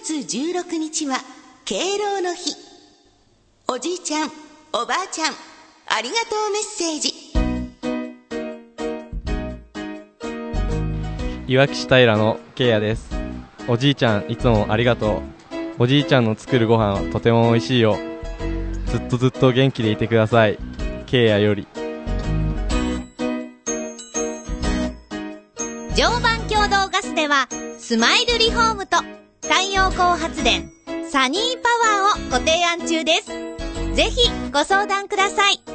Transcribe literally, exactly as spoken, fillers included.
つじゅうろくにちは敬老の日。おじいちゃん、おばあちゃん、ありがとうメッセージ。 いわき市平のけいやです。おじいちゃんいつもありがとう。おじいちゃんの作るご飯はとても美味しいよ。ずっとずっと元気でいてください。けいやより。 常磐共同ガスではスマイルリフォームと太陽光発電サニーパワーをご提案中です。ぜひご相談ください。